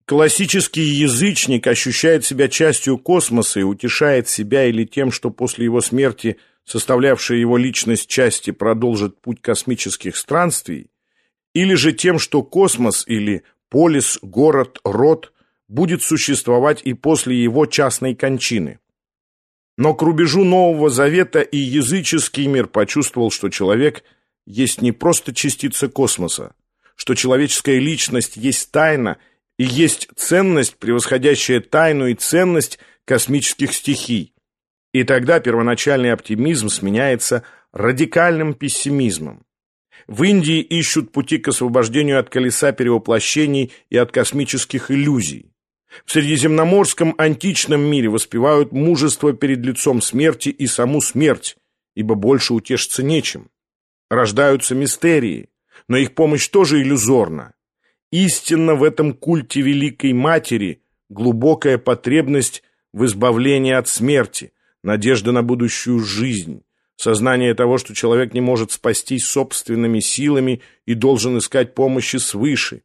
Классический язычник ощущает себя частью космоса и утешает себя или тем, что после его смерти составлявшая его личность части продолжит путь космических странствий, или же тем, что космос или полис, город, род будет существовать и после его частной кончины. Но к рубежу Нового Завета и языческий мир почувствовал, что человек есть не просто частица космоса, что человеческая личность есть тайна и есть ценность, превосходящая тайну и ценность космических стихий. И тогда первоначальный оптимизм сменяется радикальным пессимизмом. В Индии ищут пути к освобождению от колеса перевоплощений и от космических иллюзий. В средиземноморском античном мире воспевают мужество перед лицом смерти и саму смерть, ибо больше утешиться нечем. Рождаются мистерии, но их помощь тоже иллюзорна. Истинно в этом культе Великой Матери глубокая потребность в избавлении от смерти, надежда на будущую жизнь, сознание того, что человек не может спастись собственными силами и должен искать помощи свыше.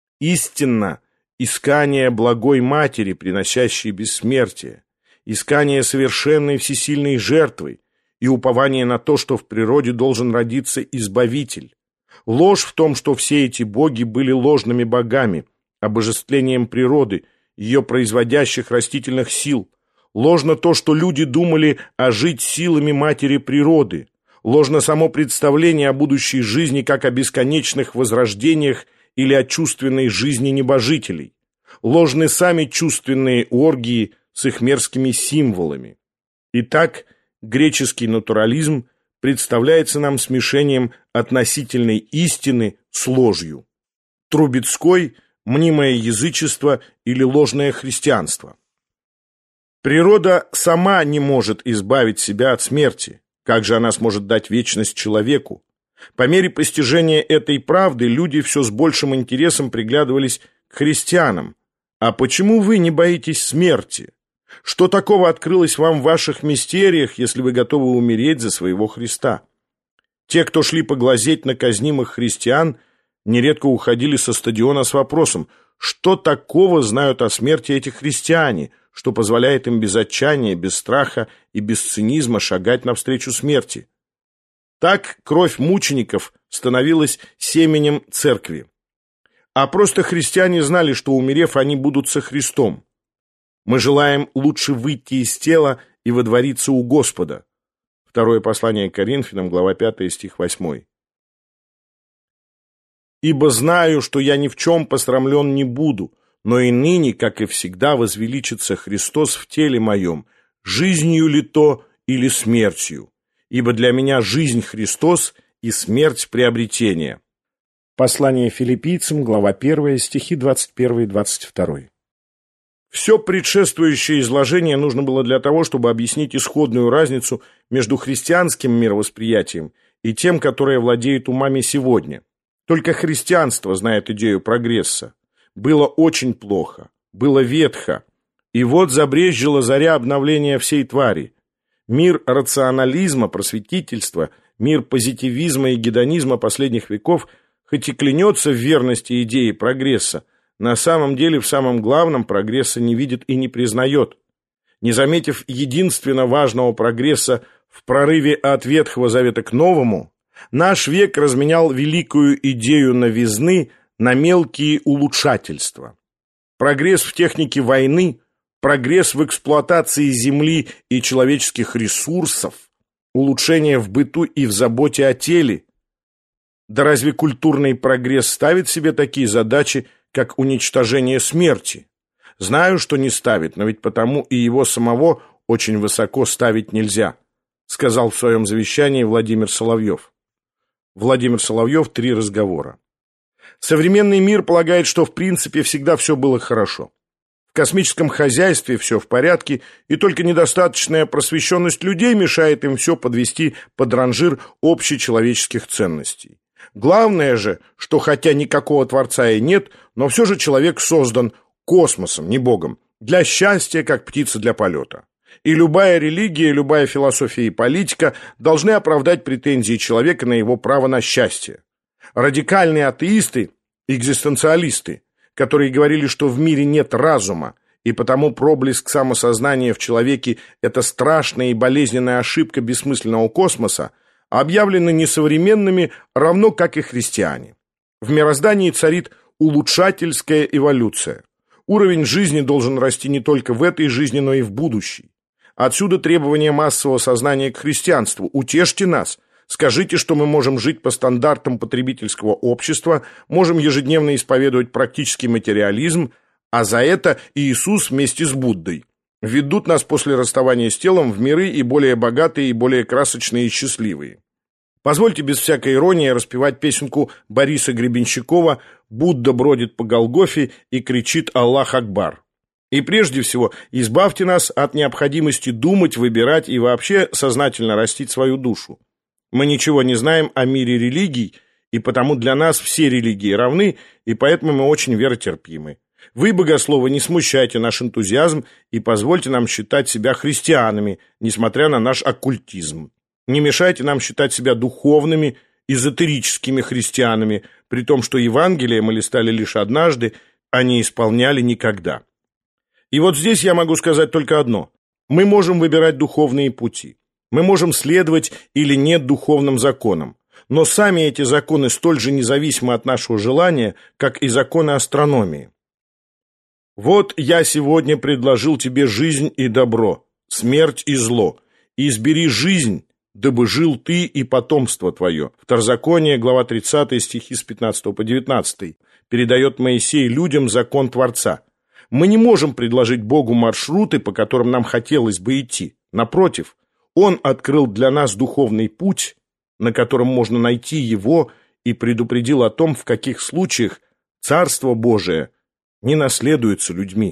Истинно искание благой Матери, приносящей бессмертие, искание совершенной всесильной жертвы и упование на то, что в природе должен родиться Избавитель. Ложь в том, что все эти боги были ложными богами, обожествлением природы, ее производящих растительных сил. Ложно то, что люди думали ожить силами матери природы. Ложно само представление о будущей жизни как о бесконечных возрождениях или о чувственной жизни небожителей. Ложны сами чувственные оргии с их мерзкими символами. Итак, греческий натурализм представляется нам смешением относительной истины с ложью. Трубецкой – мнимое язычество или ложное христианство. Природа сама не может избавить себя от смерти. Как же она сможет дать вечность человеку? По мере постижения этой правды люди все с большим интересом приглядывались к христианам. А почему вы не боитесь смерти? Что такого открылось вам в ваших мистериях, если вы готовы умереть за своего Христа? Те, кто шли поглазеть на казнимых христиан, нередко уходили со стадиона с вопросом, что такого знают о смерти эти христиане, что позволяет им без отчаяния, без страха и без цинизма шагать навстречу смерти. Так кровь мучеников становилась семенем церкви. А просто христиане знали, что, умерев, они будут со Христом. Мы желаем лучше выйти из тела и водвориться у Господа. Второе послание к Коринфянам, глава 5, стих 8. «Ибо знаю, что я ни в чем посрамлен не буду, но и ныне, как и всегда, возвеличится Христос в теле моем, жизнью ли то или смертью. Ибо для меня жизнь Христос и смерть приобретение». Послание Филиппийцам, глава 1, стихи 21 и 22. Все предшествующее изложение нужно было для того, чтобы объяснить исходную разницу между христианским мировосприятием и тем, которое владеет умами сегодня. Только христианство знает идею прогресса. Было очень плохо, было ветхо. И вот забрезжила заря обновления всей твари. Мир рационализма, просветительства, мир позитивизма и гедонизма последних веков хоть и клянется в верности идеи прогресса, на самом деле в самом главном прогресса не видит и не признает. Не заметив единственно важного прогресса в прорыве от Ветхого Завета к Новому, наш век разменял великую идею новизны на мелкие улучшательства. Прогресс в технике войны, прогресс в эксплуатации земли и человеческих ресурсов, улучшение в быту и в заботе о теле. Да разве культурный прогресс ставит себе такие задачи, как уничтожение смерти? Знаю, что не ставит, но ведь потому и его самого очень высоко ставить нельзя, сказал в своем завещании Владимир Соловьев. Владимир Соловьев, 3 разговора. Современный мир полагает, что в принципе всегда все было хорошо. В космическом хозяйстве все в порядке, и только недостаточная просвещенность людей мешает им все подвести под ранжир общечеловеческих ценностей. Главное же, что хотя никакого Творца и нет, но все же человек создан космосом, не Богом, для счастья, как птица для полета. И любая религия, любая философия и политика должны оправдать претензии человека на его право на счастье. Радикальные атеисты, экзистенциалисты, которые говорили, что в мире нет разума, и потому проблеск самосознания в человеке – это страшная и болезненная ошибка бессмысленного космоса, объявлены несовременными, равно как и христиане. В мироздании царит улучшательская эволюция. Уровень жизни должен расти не только в этой жизни, но и в будущей. Отсюда требование массового сознания к христианству. Утешьте нас. Скажите, что мы можем жить по стандартам потребительского общества, можем ежедневно исповедовать практический материализм, а за это Иисус вместе с Буддой ведут нас после расставания с телом в миры и более богатые, и более красочные и счастливые. Позвольте без всякой иронии распевать песенку Бориса Гребенщикова «Будда бродит по Голгофе и кричит Аллах Акбар». И прежде всего избавьте нас от необходимости думать, выбирать и вообще сознательно растить свою душу. Мы ничего не знаем о мире религий, и потому для нас все религии равны, и поэтому мы очень веротерпимы. Вы, богословы, не смущайте наш энтузиазм и позвольте нам считать себя христианами, несмотря на наш оккультизм. Не мешайте нам считать себя духовными, эзотерическими христианами, при том, что Евангелие мы листали лишь однажды, а не исполняли никогда. И вот здесь я могу сказать только одно. Мы можем выбирать духовные пути. Мы можем следовать или нет духовным законам. Но сами эти законы столь же независимы от нашего желания, как и законы астрономии. Вот я сегодня предложил тебе жизнь и добро, смерть и зло. Избери жизнь, дабы жил ты и потомство твое. Второзаконие, глава 30, стихи с 15 по 19. Передает Моисей людям закон Творца. Мы не можем предложить Богу маршруты, по которым нам хотелось бы идти. Напротив, Он открыл для нас духовный путь, на котором можно найти Его, и предупредил о том, в каких случаях Царство Божие не наследуется людьми.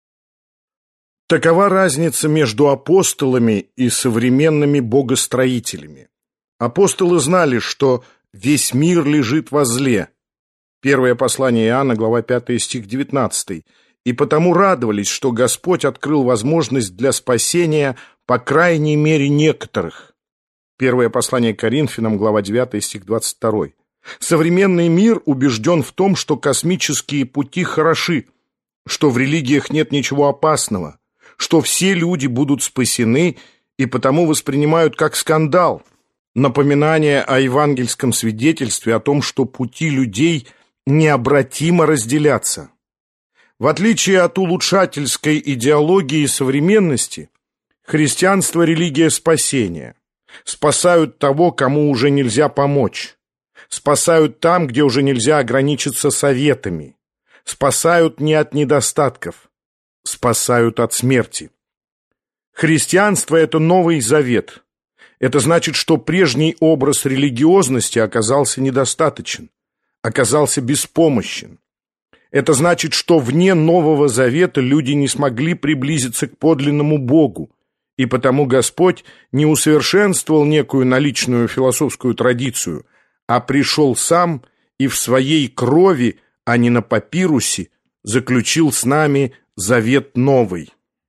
Такова разница между апостолами и современными богостроителями. Апостолы знали, что весь мир лежит во зле. Первое послание Иоанна, глава 5, стих 19. И потому радовались, что Господь открыл возможность для спасения, по крайней мере, некоторых. Первое послание к Коринфянам, глава 9, стих 22. Современный мир убежден в том, что космические пути хороши, что в религиях нет ничего опасного, что все люди будут спасены и потому воспринимают как скандал, напоминание о евангельском свидетельстве о том, что пути людей необратимо разделятся. В отличие от улучшательской идеологии современности, христианство – религия спасения. Спасают того, кому уже нельзя помочь. Спасают там, где уже нельзя ограничиться советами. Спасают не от недостатков. Спасают от смерти. Христианство – это Новый Завет. Это значит, что прежний образ религиозности оказался недостаточен, оказался беспомощен. Это значит, что вне Нового Завета люди не смогли приблизиться к подлинному Богу, и потому Господь не усовершенствовал некую наличную философскую традицию, а пришел сам и в своей крови, а не на папирусе, заключил с нами завет новый.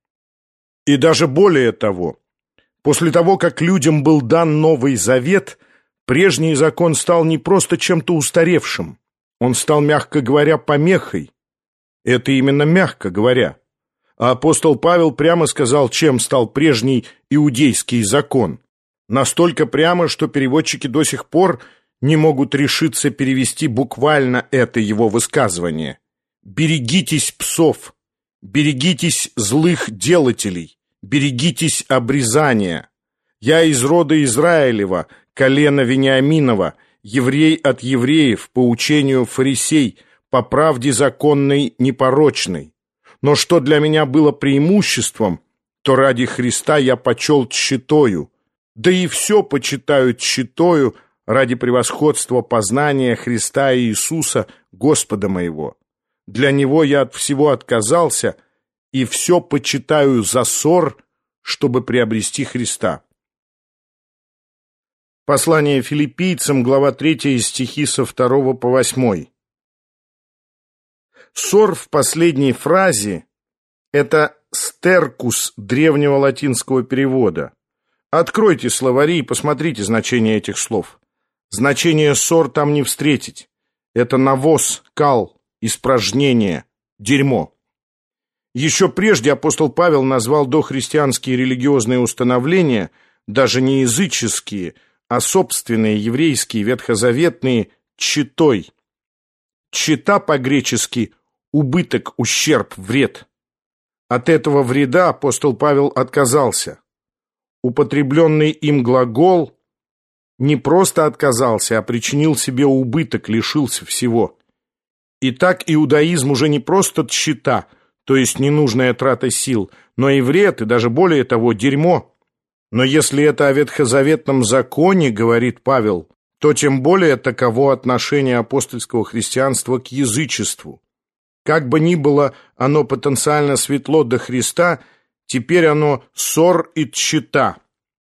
И даже более того, после того, как людям был дан Новый Завет, прежний закон стал не просто чем-то устаревшим, он стал, мягко говоря, помехой. Это именно мягко говоря. А апостол Павел прямо сказал, чем стал прежний иудейский закон. Настолько прямо, что переводчики до сих пор не могут решиться перевести буквально это его высказывание. «Берегитесь псов, берегитесь злых делателей, берегитесь обрезания. Я из рода Израилева, колена Вениаминова, еврей от евреев, по учению фарисей, по правде законной непорочной. Но что для меня было преимуществом, то ради Христа я почел тщетою, да и все почитаю тщетою ради превосходства познания Христа и Иисуса, Господа моего. Для Него я от всего отказался, и все почитаю за ссор, чтобы приобрести Христа». Послание Филиппийцам, глава 3, стихи со 2 по 8. Ссор в последней фразе – это стеркус древнего латинского перевода. Откройте словари и посмотрите значение этих слов. Значение ссор там не встретить. Это навоз, кал, испражнение, дерьмо. Еще прежде апостол Павел назвал дохристианские религиозные установления, даже не языческие, а собственные еврейские, ветхозаветные, тщетой. Тщета по-гречески убыток, ущерб, вред. От этого вреда апостол Павел отказался. Употребленный им глагол не просто отказался, а причинил себе убыток, лишился всего. Итак, иудаизм уже не просто тщета, то есть ненужная трата сил, но и вред, и даже более того, дерьмо. Но если это о ветхозаветном законе, говорит Павел, то тем более таково отношение апостольского христианства к язычеству. Как бы ни было оно потенциально светло до Христа, теперь оно ссор и тщета.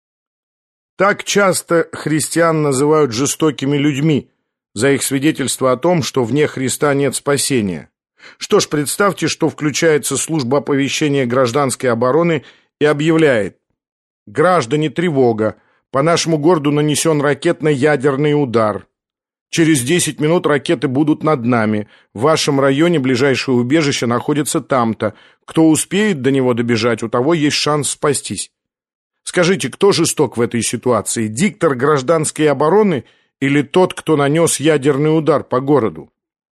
Так часто христиан называют жестокими людьми за их свидетельство о том, что вне Христа нет спасения. Что ж, представьте, что включается служба оповещения гражданской обороны и объявляет: «Граждане, тревога! По нашему городу нанесен ракетно-ядерный удар. Через 10 минут ракеты будут над нами. В вашем районе ближайшее убежище находится там-то. Кто успеет до него добежать, у того есть шанс спастись». Скажите, кто жесток в этой ситуации? Диктор гражданской обороны или тот, кто нанес ядерный удар по городу?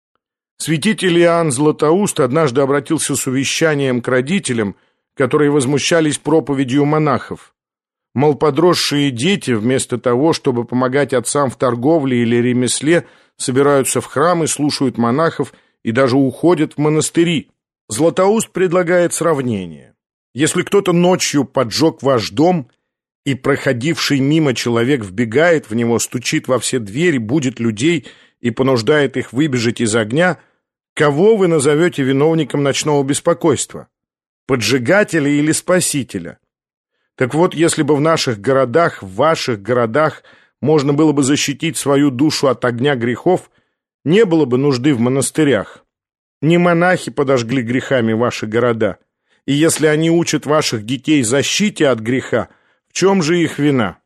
Святитель Иоанн Златоуст однажды обратился с увещанием к родителям, которые возмущались проповедью монахов. Мол, подросшие дети, вместо того, чтобы помогать отцам в торговле или ремесле, собираются в храм и слушают монахов и даже уходят в монастыри. Златоуст предлагает сравнение. Если кто-то ночью поджег ваш дом, и проходивший мимо человек вбегает в него, стучит во все двери, будит людей и понуждает их выбежать из огня, кого вы назовете виновником ночного беспокойства? Поджигателя или спасителя? Так вот, если бы в наших городах, в ваших городах можно было бы защитить свою душу от огня грехов, не было бы нужды в монастырях. Не монахи подожгли грехами ваши города. И если они учат ваших детей защите от греха, в чем же их вина?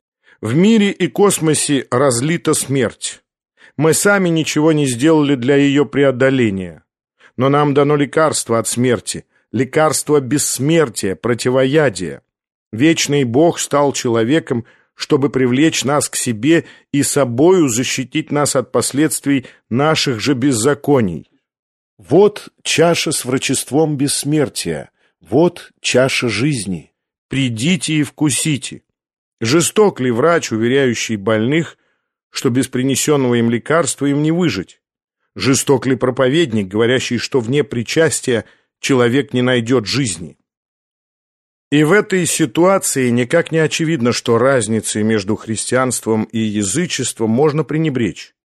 В мире и космосе разлита смерть. Мы сами ничего не сделали для ее преодоления. Но нам дано лекарство от смерти, лекарство бессмертия, противоядия. Вечный Бог стал человеком, чтобы привлечь нас к себе и собою защитить нас от последствий наших же беззаконий. Вот чаша с врачеством бессмертия, вот чаша жизни. Придите и вкусите. Жесток ли врач, уверяющий больных, что без принесенного им лекарства им не выжить? Жесток ли проповедник, говорящий, что вне причастия человек не найдет жизни? И в этой ситуации никак не очевидно, что разницей между христианством и язычеством можно пренебречь.